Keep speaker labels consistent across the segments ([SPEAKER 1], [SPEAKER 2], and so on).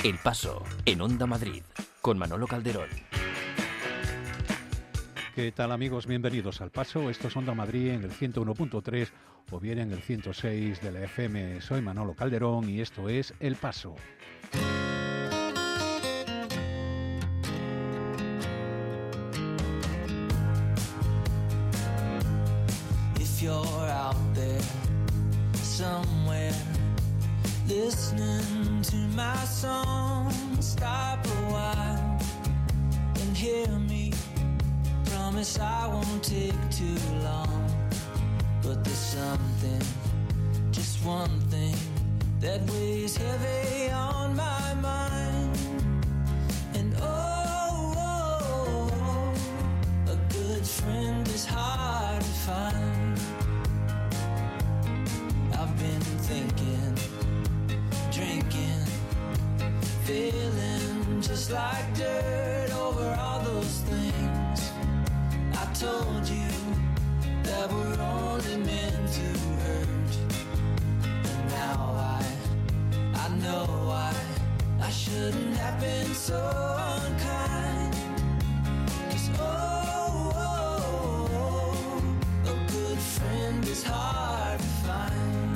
[SPEAKER 1] El Paso, en Onda Madrid, con Manolo Calderón.
[SPEAKER 2] ¿Qué tal, amigos? Bienvenidos al Paso. Esto es Onda Madrid en el 101.3 o bien en el 106 de la FM. Soy Manolo Calderón y esto es El Paso.
[SPEAKER 3] If you're out there somewhere listening to my song, stop a while and hear me. Promise I won't take too long. But there's something, just one thing, that weighs heavy on my mind. And oh, a good friend is hard to find. I've been thinking, drinking, feeling just like dirt over all those things I told you that were only meant to hurt. And now I know why I shouldn't have been so unkind. 'Cause a good friend is hard to find.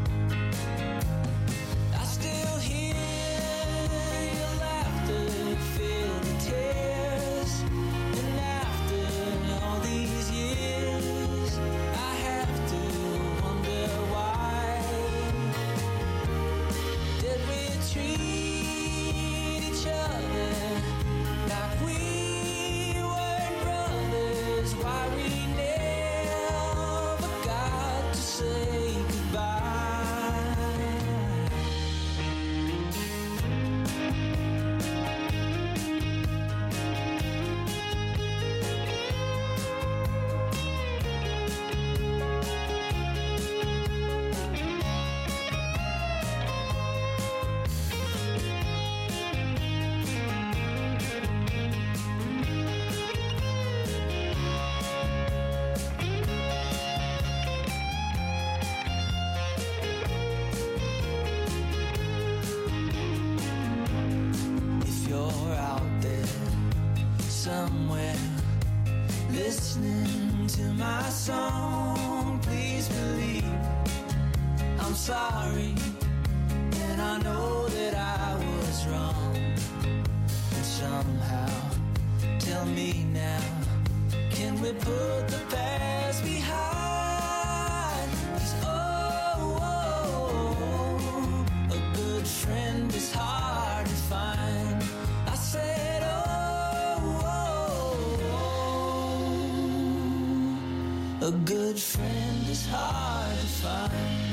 [SPEAKER 3] I still hear your laughter, feel the tears, and after all these years I have to wonder why. Did we treat each other like we weren't brothers? Why we never got to say goodbye? If you're out there somewhere listening to my song, please believe I'm sorry, and I know that I was wrong. And somehow, tell me now, can we put the past behind? 'Cause a good friend is hard to find. I said, a good friend is hard to find.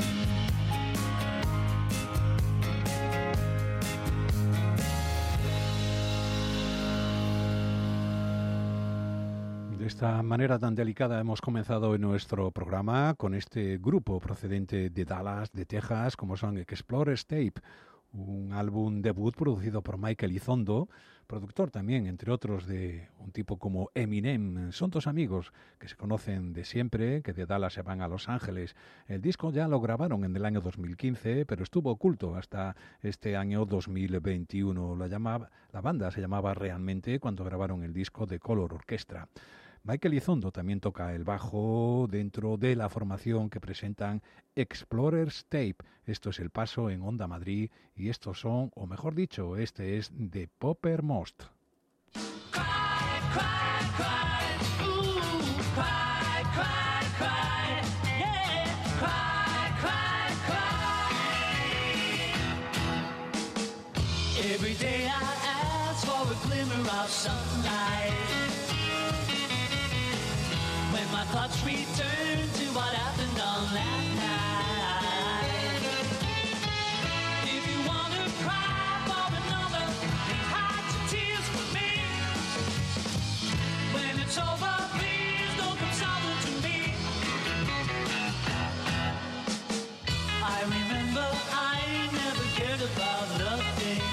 [SPEAKER 2] De esta manera tan delicada hemos comenzado en nuestro programa con este grupo procedente de Dallas, de Texas, como son Explorers Tape, un álbum debut producido por Michael Elizondo, productor también, entre otros, de un tipo como Eminem. Son dos amigos que se conocen de siempre, que de Dallas se van a Los Ángeles. El disco ya lo grabaron en el año 2015, pero estuvo oculto hasta este año 2021. La banda se llamaba realmente cuando grabaron el disco The Color Orchestra. Michael Elizondo también toca el bajo dentro de la formación que presentan Explorers Tape. Esto es El Paso en Onda Madrid y estos son, o mejor dicho, este es The Poppermost.
[SPEAKER 3] Every day I ask for a glimmer of sunlight. When my thoughts return to what happened on that night. If you want to cry for another, hide your tears for me. When it's over, please don't come sobbing to me. I remember I never cared about nothing.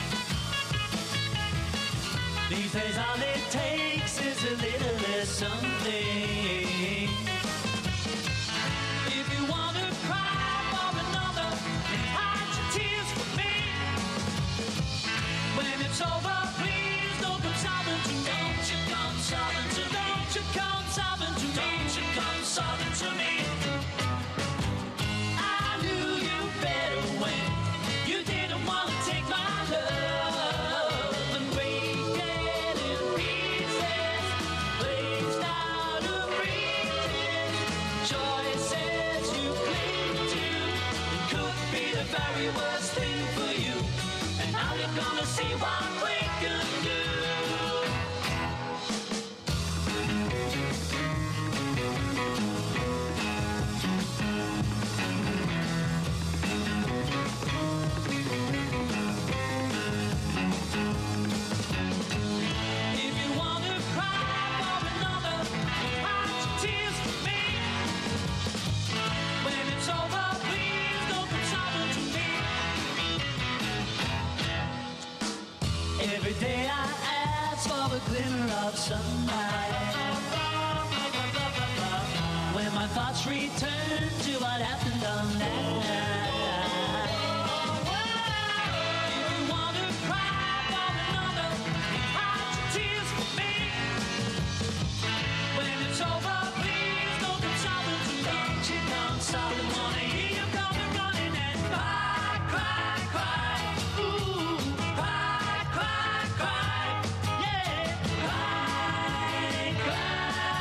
[SPEAKER 3] These days all it takes is a little less something. If you want to cry for another, hide your tears for me. the glimmer of sunlight. When my thoughts return to what happened on that night. If you want to cry for another, hide your tears for me. When it's over, please don't come sobbing to me. She comes sobbing, wanna hear you coming running and cry, cry, cry. Ooh, cry, cry, cry. Yeah, cry, cry.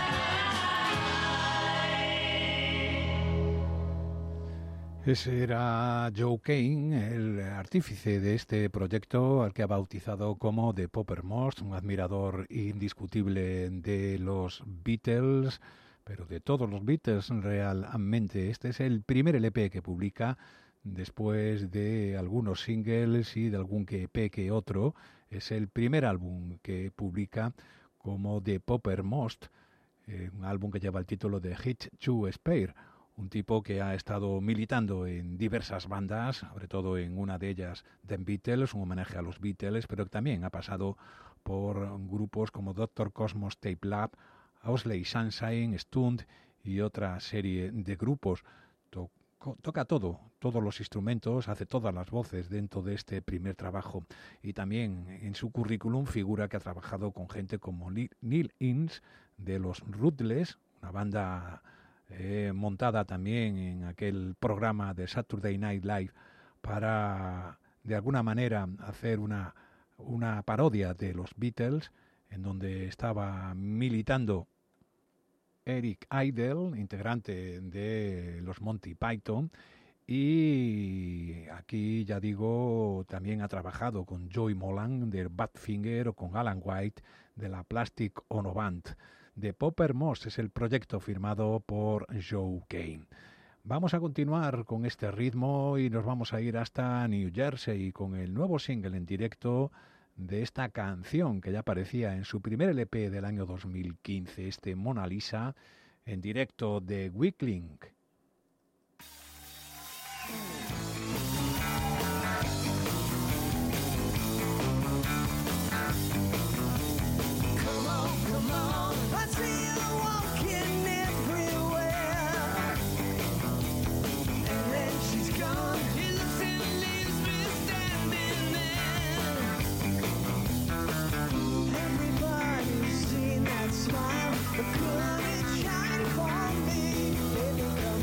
[SPEAKER 2] Ese era Joe Kane, el artífice de este proyecto al que ha bautizado como The Poppermost, un admirador indiscutible de los Beatles, pero de todos los Beatles realmente. Este es el primer LP que publica después de algunos singles y de algún EP que otro. Es el primer álbum que publica como The Poppermost, un álbum que lleva el título de Hitch to Spare. Un tipo que ha estado militando en diversas bandas, sobre todo en una de ellas, The Beatles, un homenaje a los Beatles, pero que también ha pasado por grupos como Dr. Cosmos Tape Lab, Owsley Sunshine, Stunt y otra serie de grupos. Toca todos los instrumentos, hace todas las voces dentro de este primer trabajo. Y también en su currículum figura que ha trabajado con gente como Neil Innes de los Ruthless, una banda montada también en aquel programa de Saturday Night Live para, de alguna manera, hacer una parodia de los Beatles, en donde estaba militando Eric Idle, integrante de los Monty Python, y aquí, ya digo, también ha trabajado con Joey Molan de Badfinger o con Alan White de la Plastic Ono Band. The Poppermost es el proyecto firmado por Joe Kane. Vamos a continuar con este ritmo y nos vamos a ir hasta New Jersey con el nuevo single en directo de esta canción que ya aparecía en su primer LP del año 2015, este Mona Lisa, en directo de Weakling.
[SPEAKER 4] Smile, but could it shine for me? Baby, come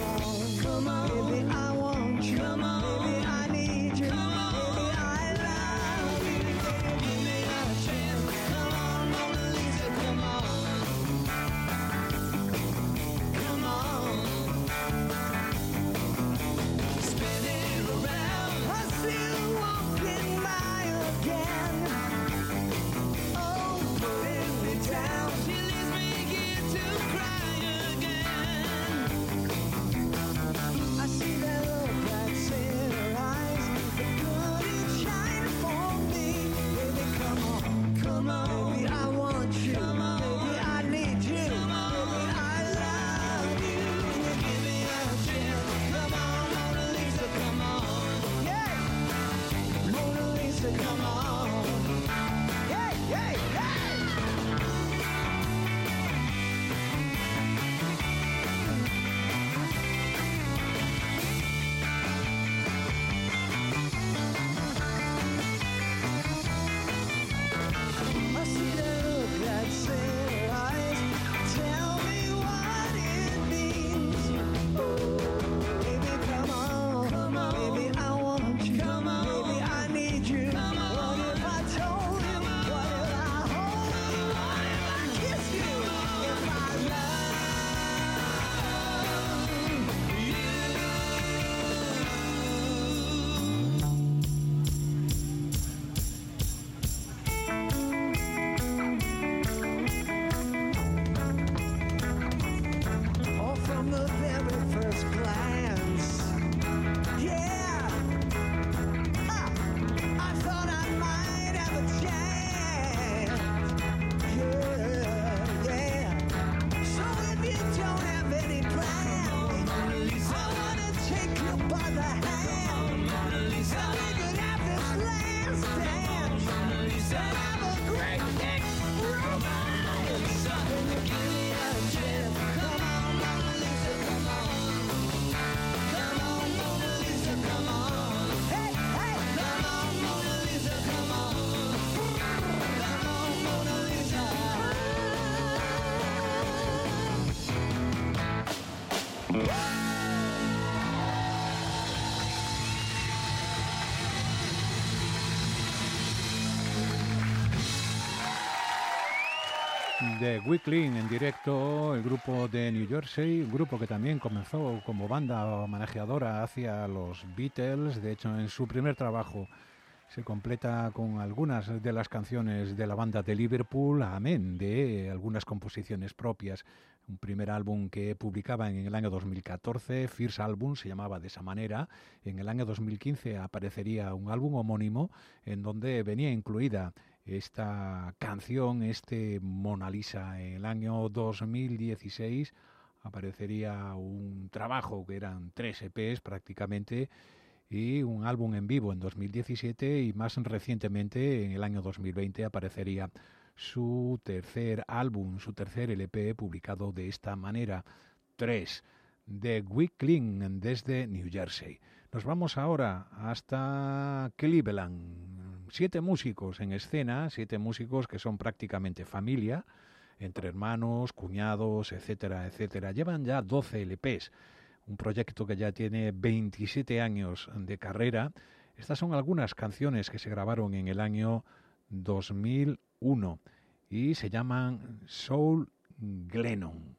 [SPEAKER 2] The Weakling en directo, el grupo de New Jersey, un grupo que también comenzó como banda homenajeadora hacia los Beatles. De hecho, en su primer trabajo se completa con algunas de las canciones de la banda de Liverpool, amén de algunas composiciones propias. Un primer álbum que publicaban en el año 2014, First Album, se llamaba de esa manera. En el año 2015 aparecería un álbum homónimo en donde venía incluida esta canción, este Mona Lisa. En el año 2016 aparecería un trabajo que eran 3 EPs prácticamente y un álbum en vivo en 2017 y más recientemente en el año 2020 aparecería su tercer álbum, su tercer LP publicado de esta manera, 3, The Weakling desde New Jersey. Nos vamos ahora hasta Cleveland. 7 músicos en escena, 7 músicos que son prácticamente familia, entre hermanos, cuñados, etcétera, etcétera. Llevan ya 12 LPs, un proyecto que ya tiene 27 años de carrera. Estas son algunas canciones que se grabaron en el año 2001 y se llaman Soul Glennon.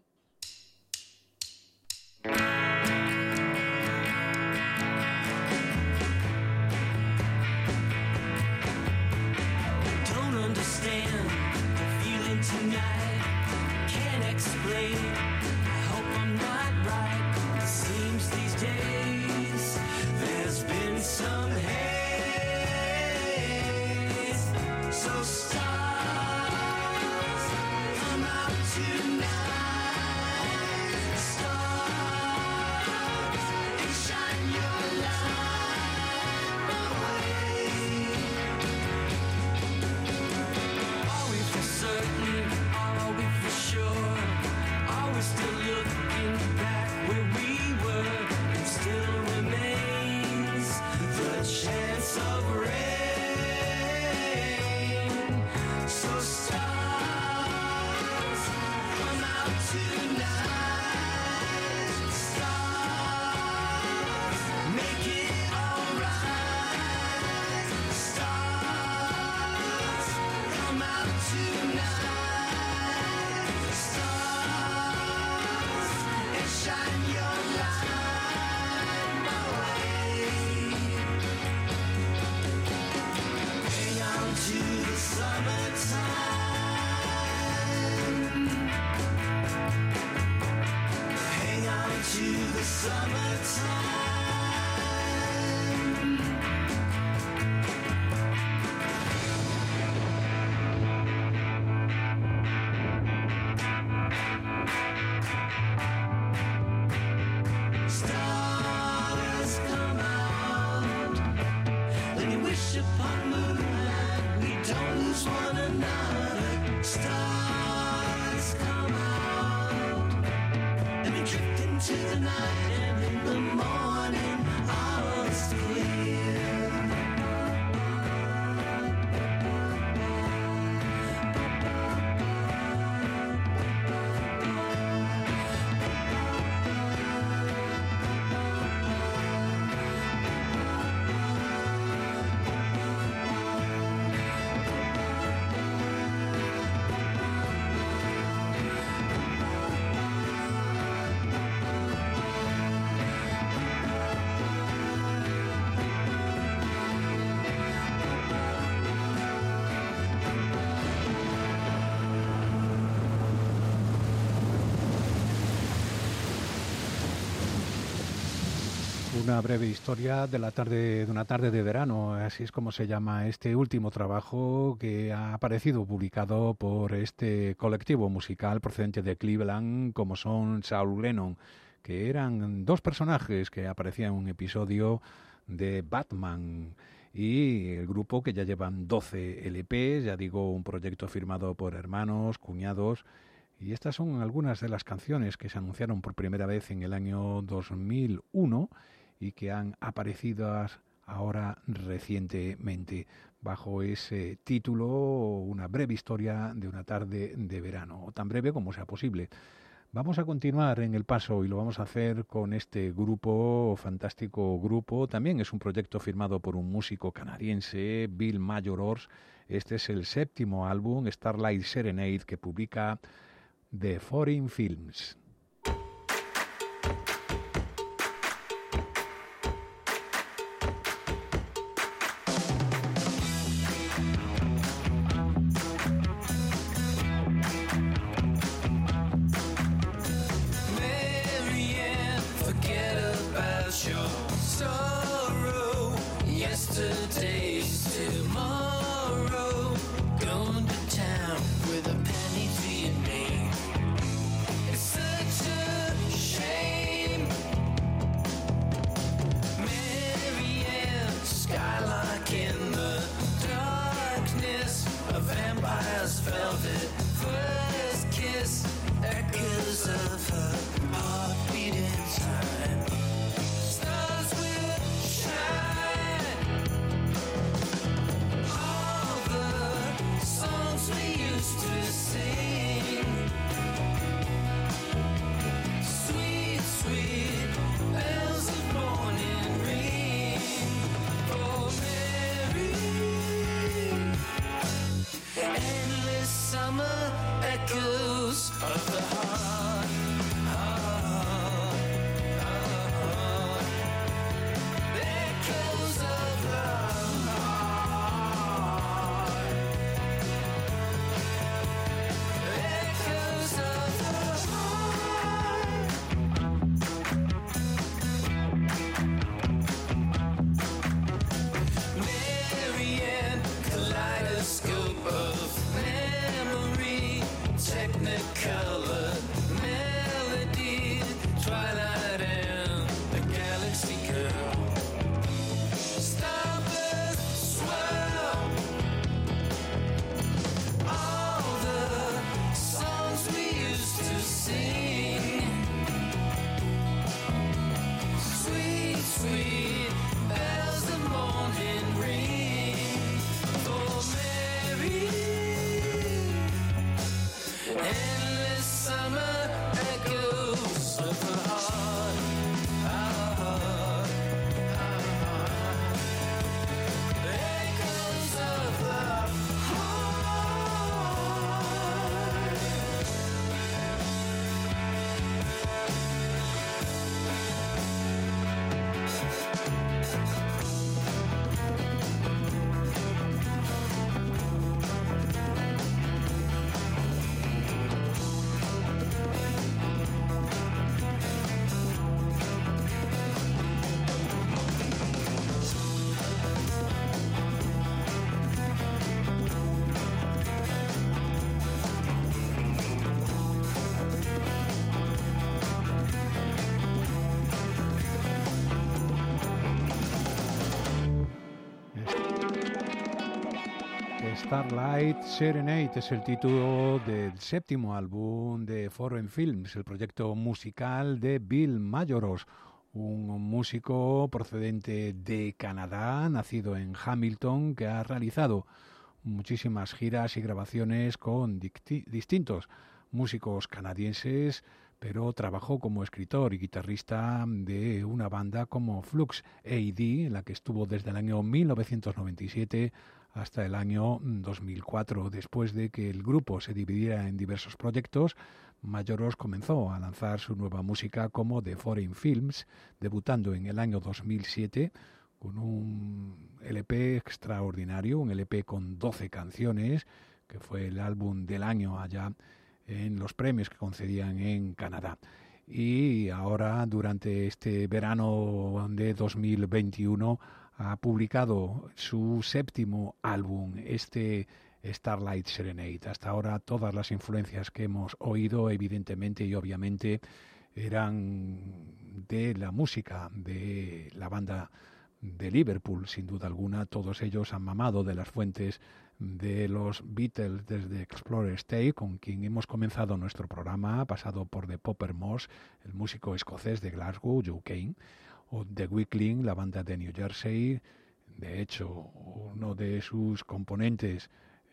[SPEAKER 3] Tonight, can't explain. I hope I'm not right. It seems these days there's been some haze. So stars, come out tonight. Stars, and shine your light my way. Are we for certain? Are we for sure? Are we still looking back where we were? And still remains the chance of rain. So stars, come out tonight. Stars, make it alright. Stars, come out tonight. Shine your light my way. Hang on to the summertime. Hang on to the summertime. Upon moonlight, we don't lose one another. Stars come out, and we drift into the night, and in the morning, all's clear.
[SPEAKER 2] Una breve historia de una tarde de verano, así es como se llama este último trabajo que ha aparecido publicado por este colectivo musical procedente de Cleveland, como son Soul Glennon, que eran 2 personajes que aparecían en un episodio de Batman, y el grupo que ya llevan 12 LPs, ya digo, un proyecto firmado por hermanos, cuñados. Y estas son algunas de las canciones que se anunciaron por primera vez en el año 2001 y que han aparecido ahora recientemente bajo ese título, una breve historia de una tarde de verano, o tan breve como sea posible. Vamos a continuar en el paso y lo vamos a hacer con este grupo, fantástico grupo. También es un proyecto firmado por un músico canadiense, Bill Majorors. Este es el séptimo álbum, Starlight Serenade, que publica The Foreign Films. Starlight Serenade es el título del séptimo álbum de Foreign Films, el proyecto musical de Bill Majoros, un músico procedente de Canadá, nacido en Hamilton, que ha realizado muchísimas giras y grabaciones con distintos músicos canadienses, pero trabajó como escritor y guitarrista de una banda como Flux AD, en la que estuvo desde el año 1997 hasta el año 2004. Después de que el grupo se dividiera en diversos proyectos, Majoros comenzó a lanzar su nueva música como The Foreign Films, debutando en el año 2007 con un LP extraordinario, un LP con 12 canciones, que fue el álbum del año allá en los premios que concedían en Canadá. Y ahora, durante este verano de 2021, ha publicado su séptimo álbum, este Starlight Serenade. Hasta ahora todas las influencias que hemos oído, evidentemente y obviamente, eran de la música de la banda de Liverpool, sin duda alguna. Todos ellos han mamado de las fuentes de los Beatles desde Explorer State, con quien hemos comenzado nuestro programa, pasado por The Popper Moss, el músico escocés de Glasgow, Joe Kane, o The Weakling, la banda de New Jersey. De hecho, uno de sus componentes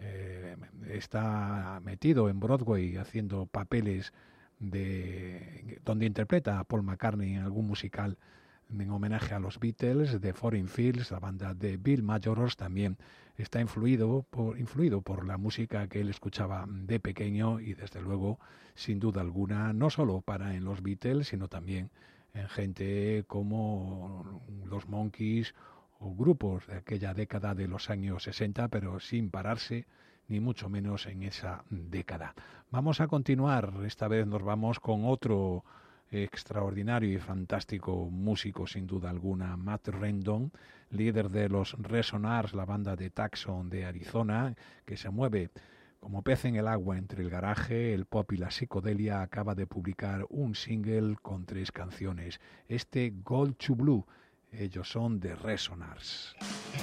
[SPEAKER 2] está metido en Broadway haciendo papeles donde interpreta a Paul McCartney en algún musical en homenaje a los Beatles, de Foreign Fields, la banda de Bill Majoros, también está influido por la música que él escuchaba de pequeño y desde luego, sin duda alguna, no solo para en los Beatles, sino también en gente como los Monkees o grupos de aquella década de los años 60, pero sin pararse ni mucho menos en esa década. Vamos a continuar, esta vez nos vamos con otro extraordinario y fantástico músico, sin duda alguna, Matt Rendon, líder de los Resonars, la banda de Tucson de Arizona, que se mueve como pez en el agua entre el garaje, el pop y la psicodelia. Acaba de publicar un single con 3 canciones, este Gold to Blue. Ellos son The Resonars.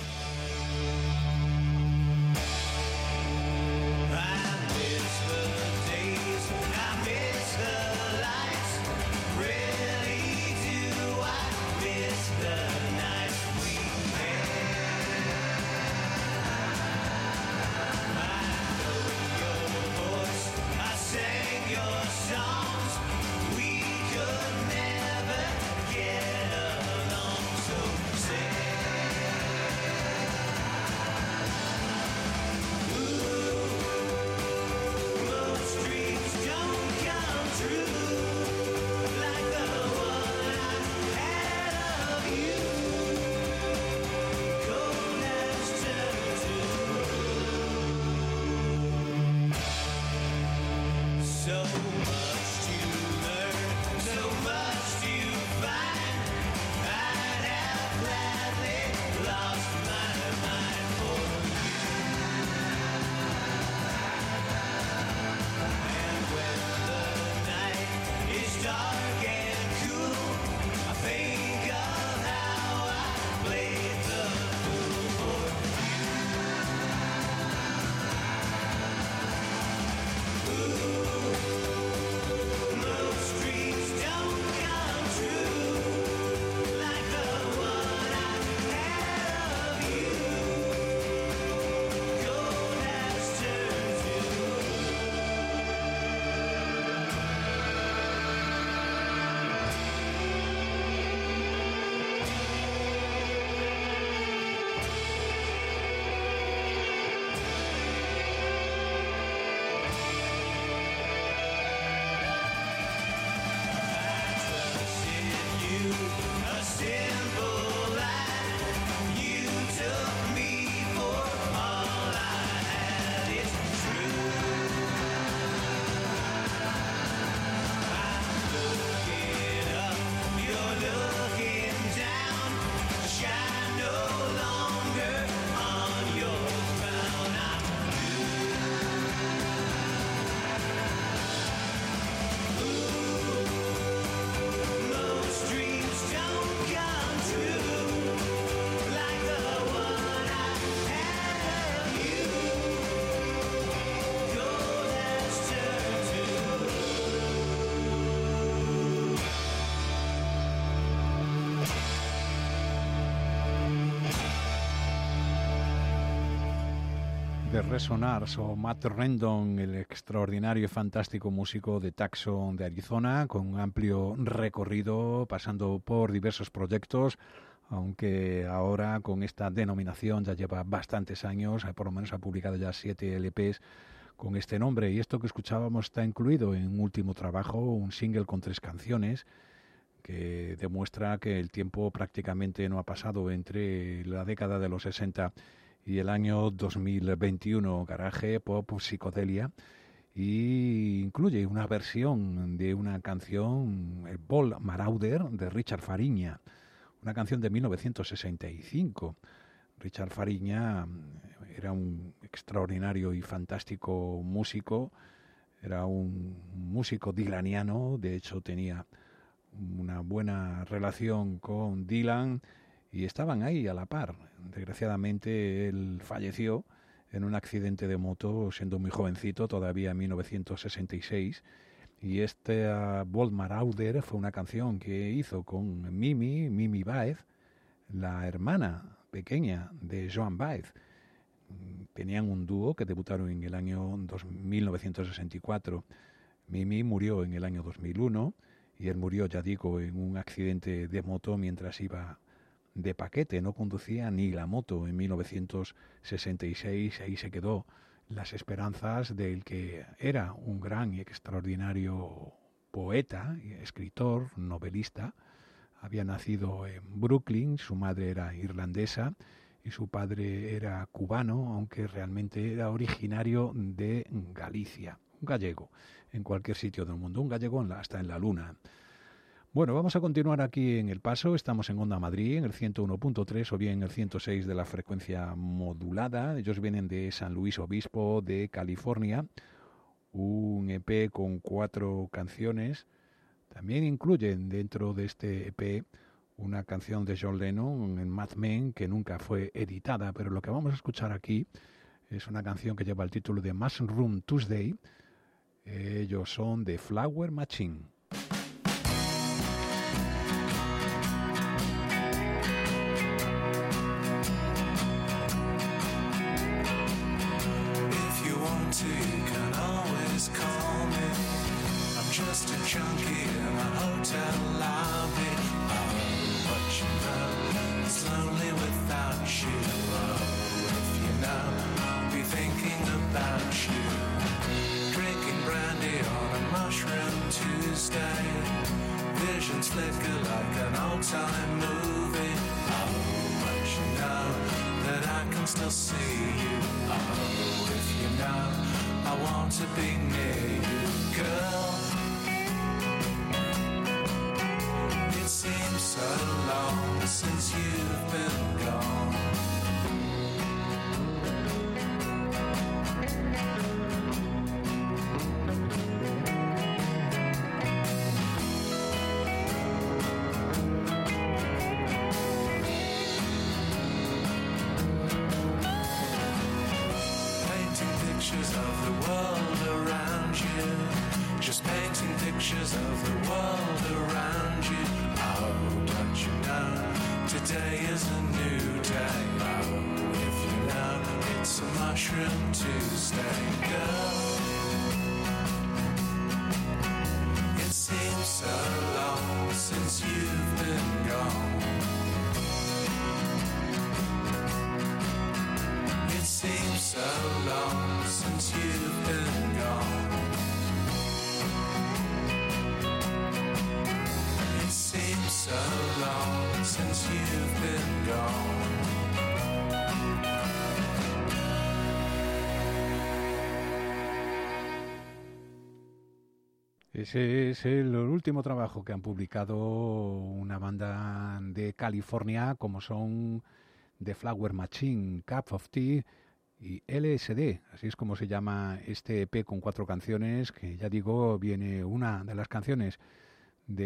[SPEAKER 2] The Resonars o Matt Rendon, el extraordinario y fantástico músico de Tucson de Arizona, con un amplio recorrido pasando por diversos proyectos, aunque ahora con esta denominación ya lleva bastantes años, por lo menos ha publicado ya 7 LPs con este nombre, y esto que escuchábamos está incluido en un último trabajo, un single con 3 canciones, que demuestra que el tiempo prácticamente no ha pasado entre la década de los 60 y el año 2021, garaje, pop, psicodelia, y incluye una versión de una canción, el Ball Marauder, de Richard Fariña, una canción de 1965. Richard Fariña era un extraordinario y fantástico músico, era un músico dilaniano, de hecho tenía una buena relación con Dylan y estaban ahí a la par. Desgraciadamente él falleció en un accidente de moto siendo muy jovencito, todavía en 1966, y este Bold Marauder fue una canción que hizo con Mimi Baez, la hermana pequeña de Joan Baez. Tenían un dúo que debutaron en el año 1964. Mimi murió en el año 2001 y él murió, ya digo, en un accidente de moto mientras iba de paquete, no conducía ni la moto. En 1966 ahí se quedó las esperanzas del que era un gran y extraordinario poeta, escritor, novelista. Había nacido en Brooklyn, su madre era irlandesa y su padre era cubano, aunque realmente era originario de Galicia, un gallego, en cualquier sitio del mundo, un gallego hasta en la luna. Bueno, vamos a continuar aquí en El Paso. Estamos en Onda Madrid, en el 101.3 o bien en el 106 de la frecuencia modulada. Ellos vienen de San Luis Obispo, de California. Un EP con 4 canciones. También incluyen dentro de este EP una canción de John Lennon en Mad Men que nunca fue editada, pero lo que vamos a escuchar aquí es una canción que lleva el título de Mushroom Tuesday. Ellos son The Flower Machine.
[SPEAKER 3] Just a junkie in a hotel lobby. Oh, but you know, it's lonely without you. Oh, if you know, I'll be thinking about you. Drinking brandy on a mushroom Tuesday. Visions flicker like an old-time movie. Oh, but you know that I can still see you. Oh, if you know, I want to be near you, girl. It seems so long since you've been gone. Painting pictures of the world around you. Just painting pictures of the world around you. Today is a new day. Oh, if you know, it's a mushroom Tuesday, girl. It seems so long since you've been gone. It seems so long since you've been gone. It seems so long since you've been gone.
[SPEAKER 2] Ese es el último trabajo que han publicado una banda de California como son The Flower Machine, Cup of Tea y LSD, así es como se llama este EP con 4 canciones, que ya digo, viene una de las canciones de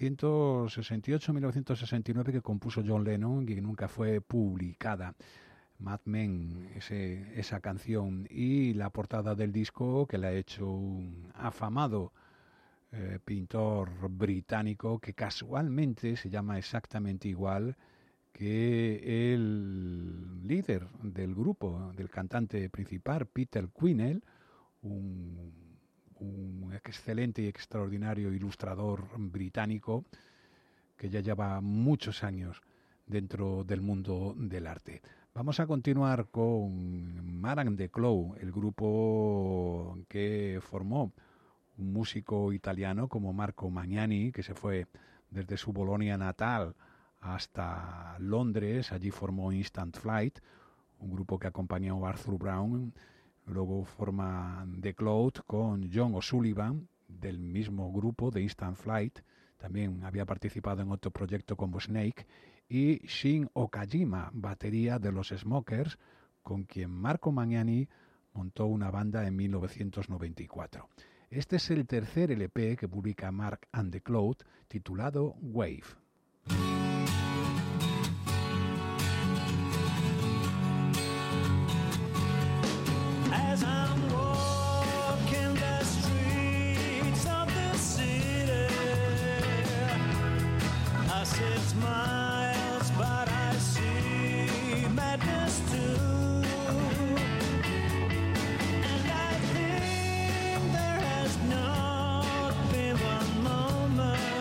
[SPEAKER 2] 1968-1969 que compuso John Lennon y que nunca fue publicada. Mad Men, esa canción, y la portada del disco que la ha hecho un afamado pintor británico que casualmente se llama exactamente igual que el líder del grupo, del cantante principal, Peter Quinnell, un excelente y extraordinario ilustrador británico que ya lleva muchos años dentro del mundo del arte. Vamos a continuar con Madame de Clow, el grupo que formó un músico italiano como Marco Magnani, que se fue desde su Bolonia natal hasta Londres. Allí formó Instant Flight, un grupo que acompañó a Arthur Brown. Luego forma The Cloud con John O'Sullivan, del mismo grupo de Instant Flight. También había participado en otro proyecto como Snake. Y Shin Okajima, batería de los Smokers, con quien Marco Magnani montó una banda en 1994. Este es el tercer LP que publica Mark and the Cloud, titulado Wave.
[SPEAKER 4] As I'm walking the streets of the city, I sit smiles, but I see madness too. And I think there has not been one moment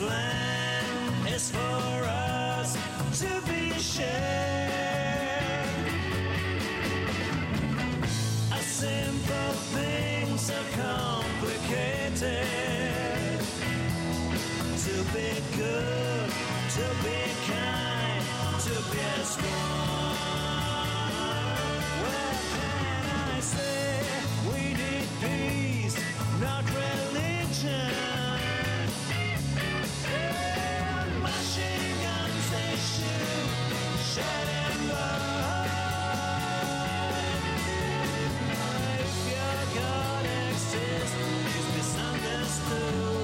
[SPEAKER 4] plan is for us to be shared. A simple thing so complicated. To be good, to be kind, to be strong. Well, can I say we need peace, not religion. And machine guns they shoot, shed and burn. If your God exists, he's misunderstood.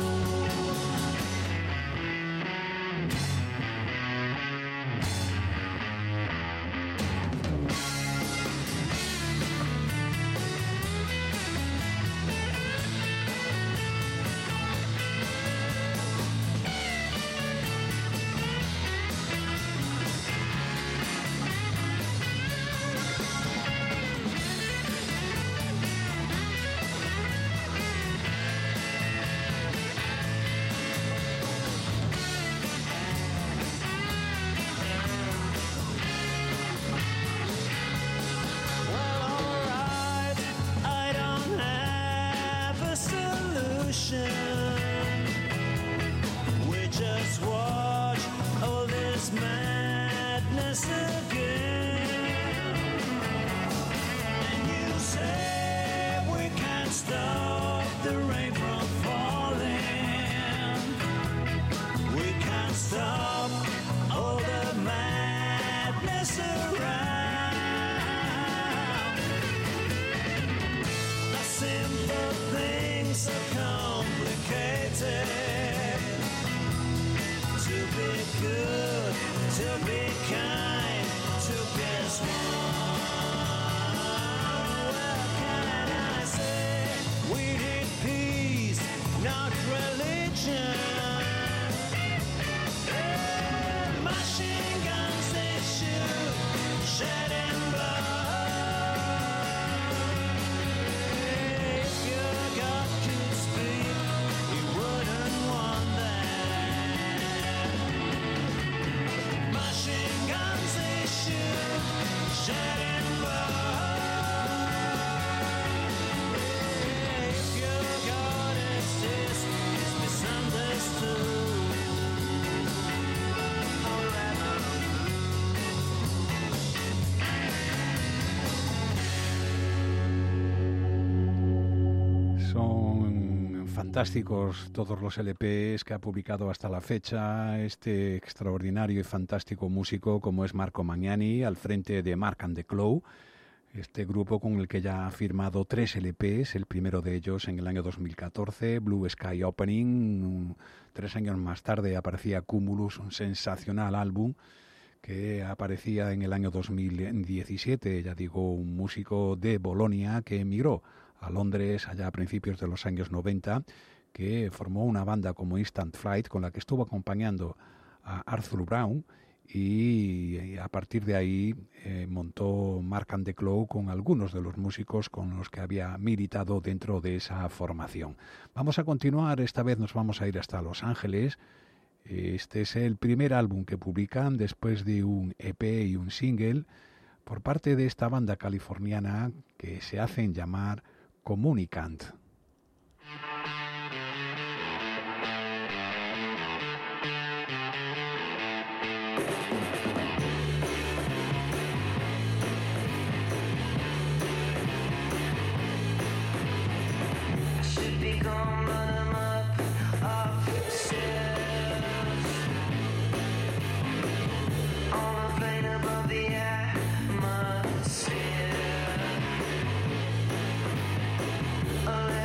[SPEAKER 4] We just watch all this madness again. And you say we can't stop the rain from falling. We can't stop all the madness around. A simple thing so complicated. To be good, to be kind, to be strong. Well, can I say we need peace, not religion. And machine guns they shoot, shed and burn. If your God could speak, he wouldn't want that. Machine guns they shoot, shed and burn. If your God exists, he's misunderstood.
[SPEAKER 2] Son fantásticos todos los LPs que ha publicado hasta la fecha este extraordinario y fantástico músico como es Marco Magnani, al frente de Mark and the Claw, este grupo con el que ya ha firmado 3 LPs, el primero de ellos en el año 2014, Blue Sky Opening. 3 años más tarde aparecía Cumulus, un sensacional álbum que aparecía en el año 2017, ya digo, un músico de Bolonia que emigró a Londres allá a principios de los años 90, que formó una banda como Instant Flight con la que estuvo acompañando a Arthur Brown y a partir de ahí montó Mark and the Claw con algunos de los músicos con los que había militado dentro de esa formación. Vamos a continuar, esta vez nos vamos a ir hasta Los Ángeles. Este es el primer álbum que publican después de un EP y un single por parte de esta banda californiana que se hacen llamar Communicant.
[SPEAKER 3] Should be gone, but I'm up upstairs on a plane above the atmosphere.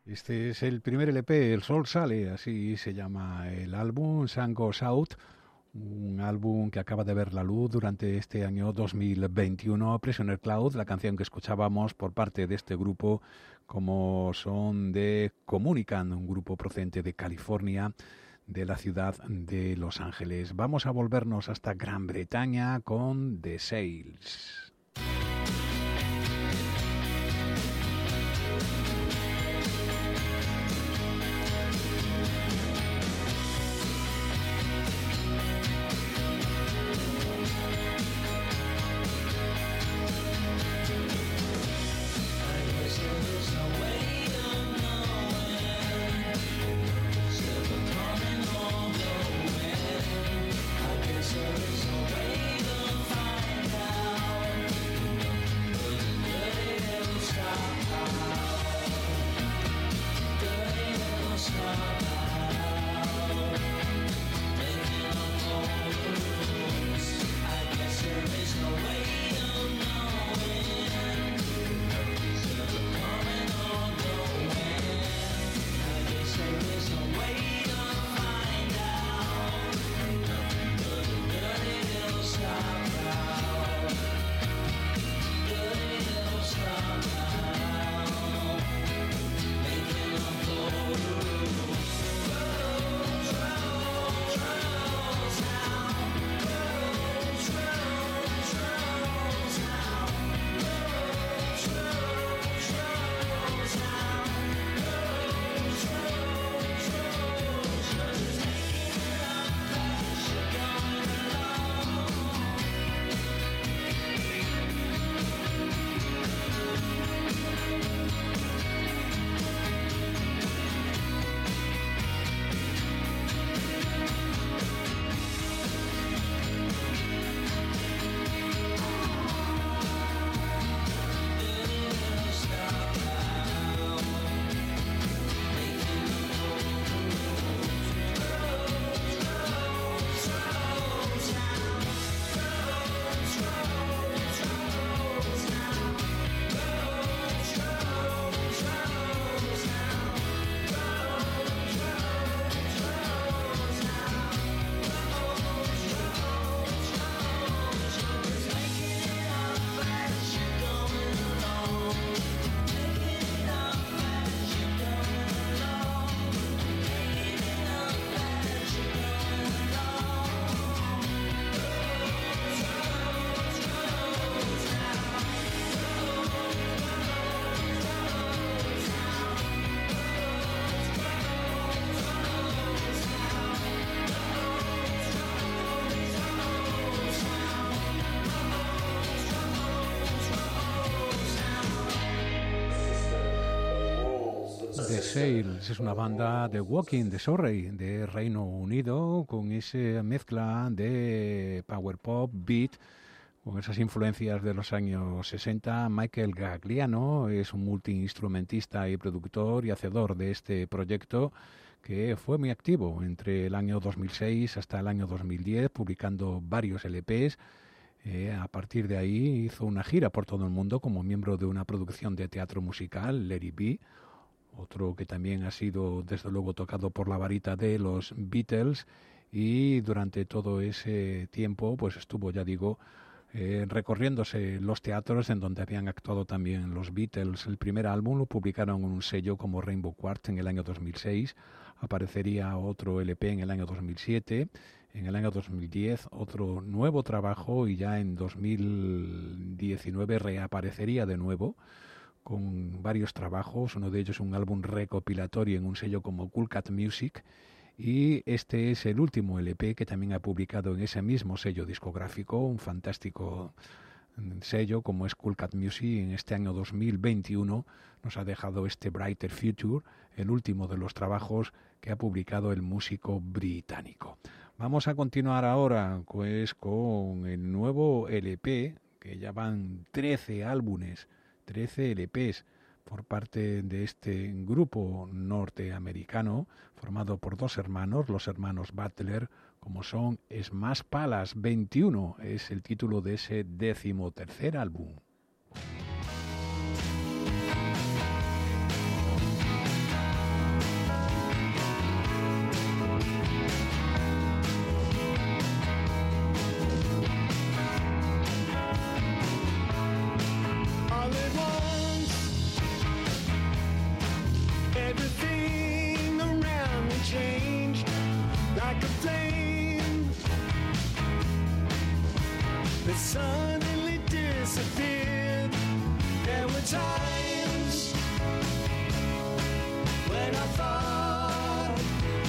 [SPEAKER 2] Este es el primer LP, El Sol Sale, así se llama el álbum, Sun Goes Out, un álbum que acaba de ver la luz durante este año 2021, Prisoner Cloud, la canción que escuchábamos por parte de este grupo, como son de Comunicant, un grupo procedente de California, de la ciudad de Los Ángeles. Vamos a volvernos hasta Gran Bretaña con The Sails. The Sails es una banda de Woking, de Surrey, de Reino Unido, con esa mezcla de power pop, beat, con esas influencias de los años 60. Michael Gagliano es un multiinstrumentista y productor y hacedor de este proyecto, que fue muy activo entre el año 2006 hasta el año 2010, publicando varios LPs. A partir de ahí hizo una gira por todo el mundo como miembro de una producción de teatro musical, Let It Be, otro que también ha sido desde luego tocado por la varita de los Beatles, y durante todo ese tiempo pues estuvo, ya digo, recorriéndose los teatros en donde habían actuado también los Beatles. El primer álbum lo publicaron en un sello como Rainbow Quartz en el año 2006, aparecería otro LP en el año 2007, en el año 2010 otro nuevo trabajo, y ya en 2019 reaparecería de nuevo con varios trabajos, uno de ellos un álbum recopilatorio en un sello como Cool Cat Music, y este es el último LP que también ha publicado en ese mismo sello discográfico, un fantástico sello como es Cool Cat Music. En este año 2021 nos ha dejado este Brighter Future, el último de los trabajos que ha publicado el músico británico. Vamos a continuar ahora pues con el nuevo LP, que ya van 13 álbumes, 13 LPs por parte de este grupo norteamericano formado por dos hermanos, los hermanos Butler, como son Smash Palace 21, es el título de ese 13º álbum.
[SPEAKER 4] Everything around me changed like a flame that suddenly disappeared. There were times when I thought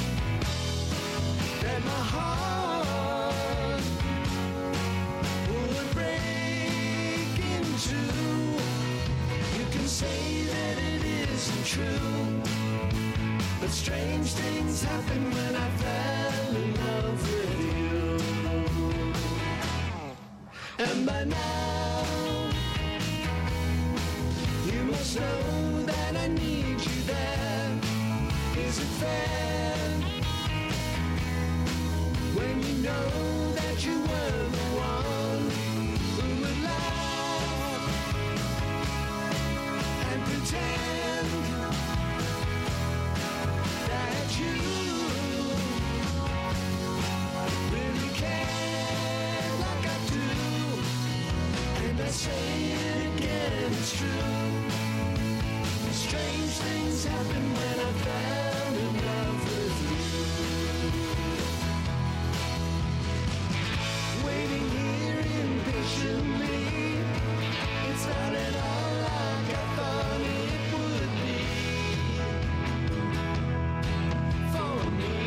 [SPEAKER 4] that my heart would break in two. You can say that it isn't true, but strange things happen when I fell in love with you. And by now, you must know that I need you there. Is it fair when you know that you were the one who would laugh and pretend that you really care like I do? And I say it again, it's true. Strange things happen when I fell in love with you. Waiting here impatiently, it's not at all like I thought it would be for me.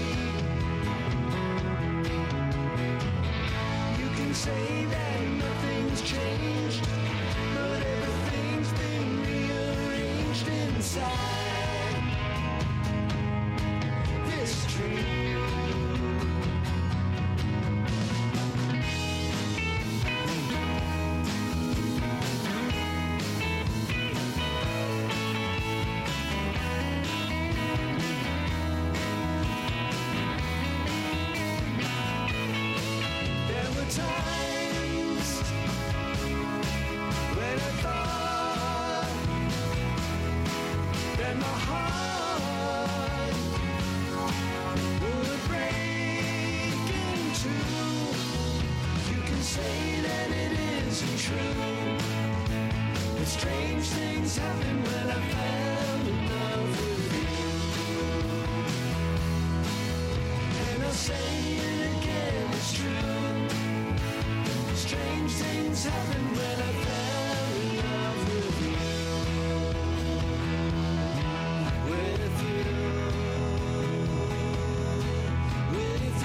[SPEAKER 4] You can say that nothing's changed, but everything's been rearranged inside this dream. There were times when I thought that my heart would break in two. You can say that it isn't true, but strange things happen when I fell in love with you. And I'll say it again, it's true. Strange things happen when I fell in love with you. With you. With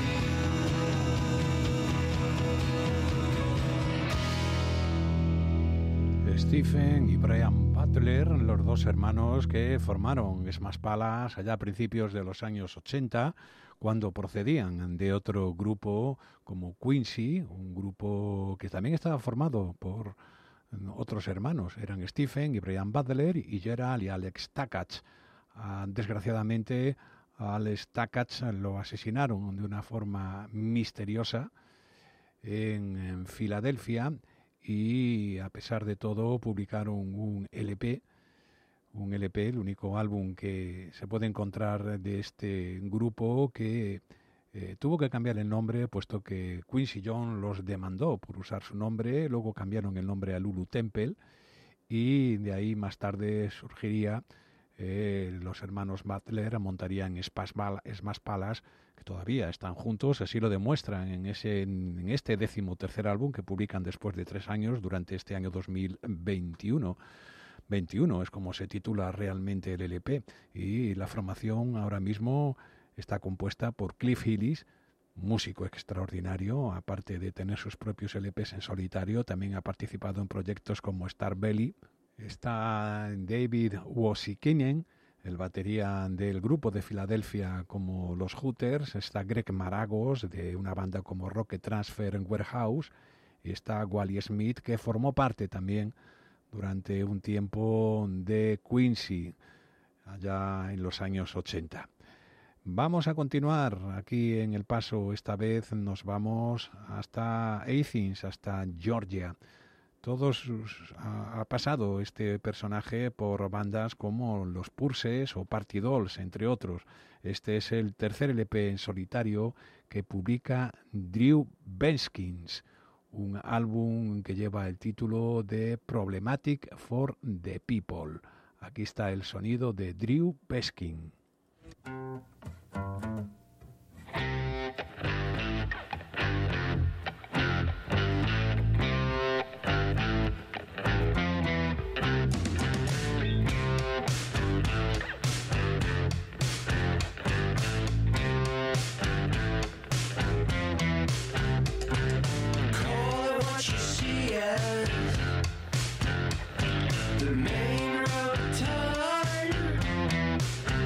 [SPEAKER 4] you.
[SPEAKER 2] Stephen y Brian Butler, los dos hermanos que formaron Smash Palas allá a principios de los años 80, cuando procedían de otro grupo como Quincy, un grupo que también estaba formado por otros hermanos. Eran Stephen y Brian Butler y Gerald y Alex Takach. Desgraciadamente, a Alex Takach lo asesinaron de una forma misteriosa en Filadelfia, y a pesar de todo publicaron un LP, el único álbum que se puede encontrar de este grupo, que tuvo que cambiar el nombre puesto que Quincy Jones los demandó por usar su nombre. Luego cambiaron el nombre a Lulu Temple y de ahí más tarde surgiría los hermanos Butler, montarían Smash Palas, que todavía están juntos, así lo demuestran en este 13º álbum que publican después de 3 años, durante este año 2021. 21 es como se titula realmente el LP, y la formación ahora mismo está compuesta por Cliff Hillis, músico extraordinario. Aparte de tener sus propios LPs en solitario, también ha participado en proyectos como Star Belly. Está David Wosikinen, el batería del grupo de Filadelfia como los Hooters. Está Greg Maragos, de una banda como Rocket Transfer and Warehouse. Y está Wally Smith, que formó parte también durante un tiempo de Quincy, allá en los años 80. Vamos a continuar aquí en El Paso. Esta vez nos vamos hasta Athens, hasta Georgia. Ha pasado este personaje por bandas como los Purses o Party Dolls, entre otros. Este es el tercer LP en solitario que publica Drew Benskins, un álbum que lleva el título de Problematic for the People. Aquí está el sonido de Drew Peskin.
[SPEAKER 3] The main road turn,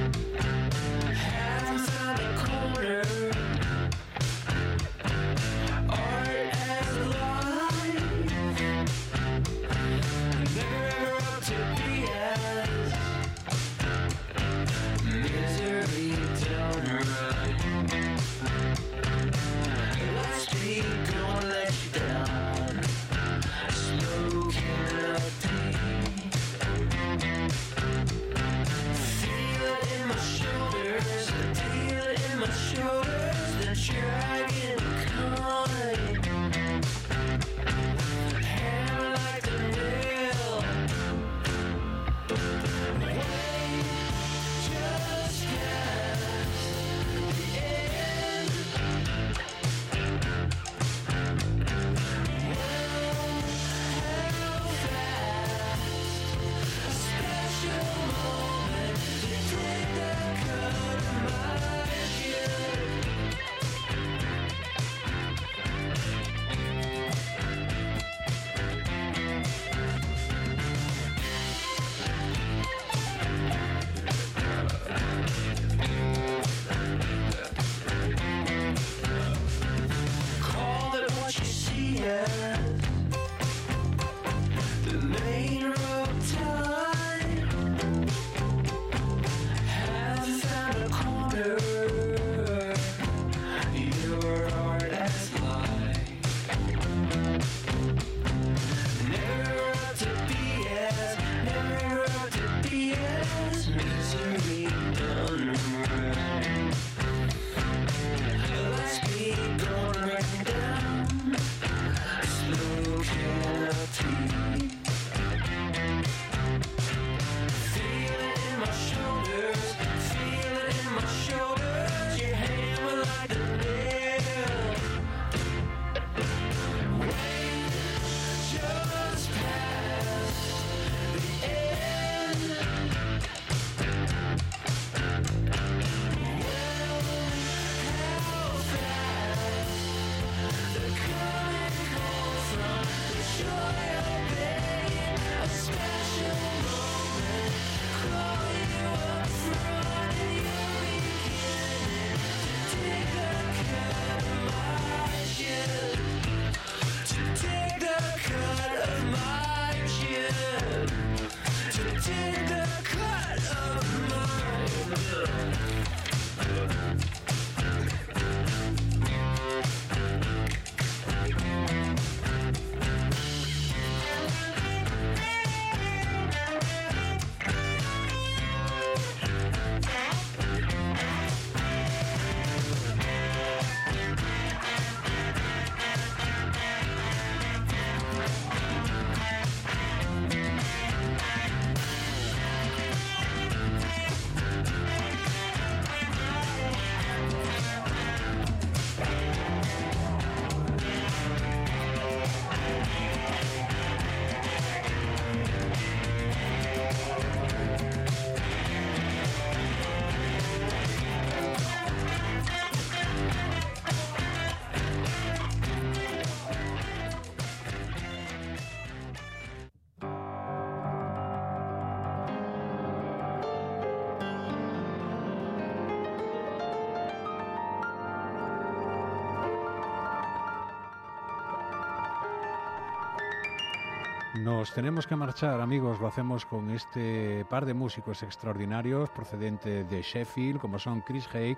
[SPEAKER 2] Nos tenemos que marchar, amigos. Lo hacemos con este par de músicos extraordinarios procedentes de Sheffield, como son Chris Hake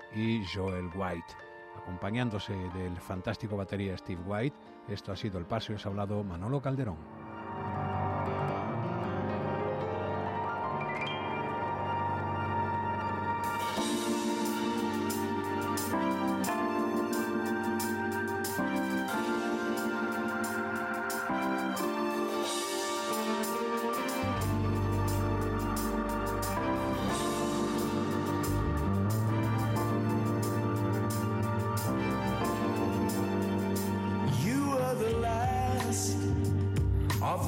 [SPEAKER 2] y Joel White. Acompañándose del fantástico batería Steve White, esto ha sido El Paso y os ha hablado Manolo Calderón.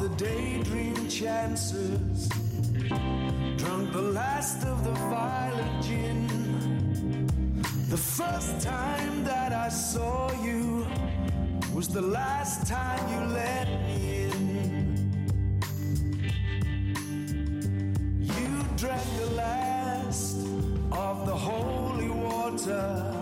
[SPEAKER 3] of the daydream chances. Drunk the last of the violet gin. The first time that I saw you was the last time you let me in. You drank the last of the holy water,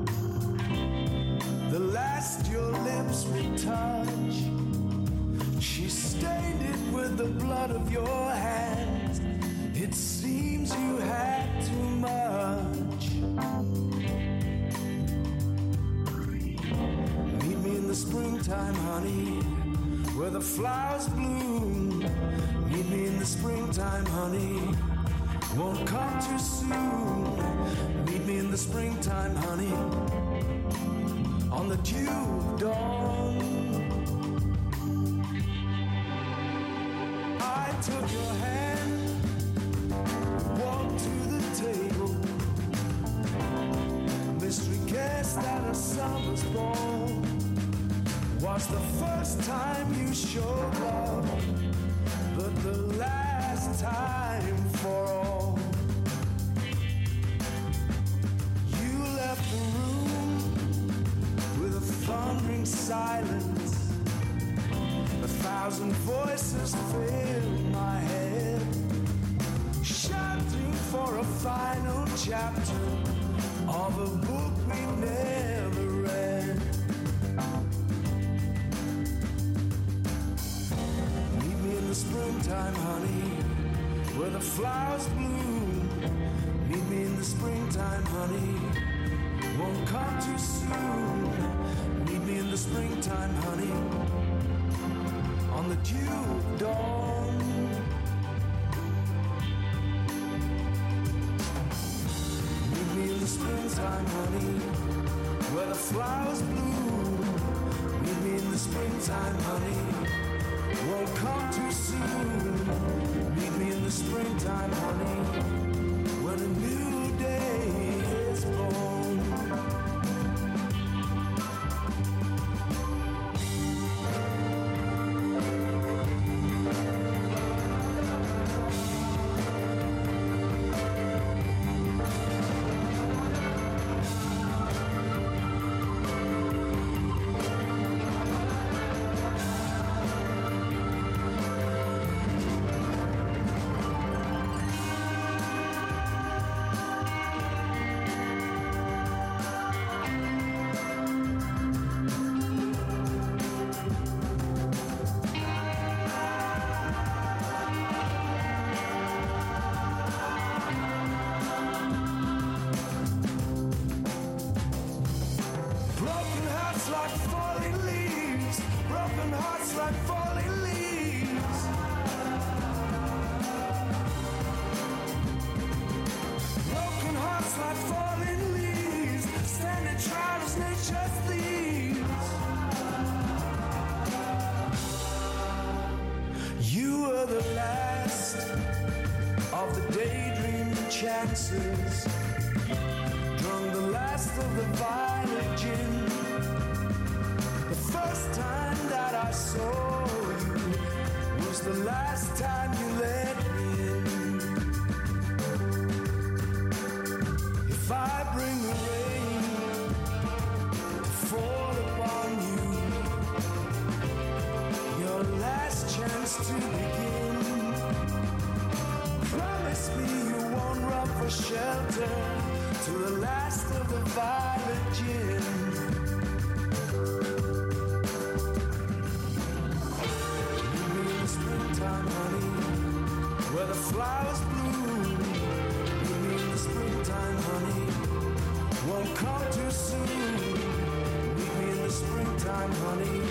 [SPEAKER 3] the last your lips would touch. She stained it with the blood of your hands. It seems you had too much. Meet me in the springtime, honey, where the flowers bloom. Meet me in the springtime, honey, won't come too soon. Meet me in the springtime, honey, on the dew of dawn. I took your hand, walked to the table, mystery guest at a summer's ball. Was the first time you showed love, but the last time for all. You left the room with a thundering silence. 1,000 voices fill my head, shouting for a final chapter of a book we never read. Meet me in the springtime, honey, where the flowers bloom. Meet me in the springtime, honey, won't come too soon. Meet me in the springtime, honey, on the dew of dawn. Meet me in the springtime, honey, where the flowers bloom. Meet me in the springtime, honey, won't come too soon. Meet me in the springtime, honey, when a new day is born. Chances, drunk the last of the violet gin. The first time that I saw you was the last time you let me in. If I bring the rain to fall upon you, your last chance to begin, promise me you won't run for shelter to the last of the violet gin. Meet me in the springtime, honey, where the flowers bloom. Meet me in the springtime, honey, won't come too soon. Meet me in the springtime, honey,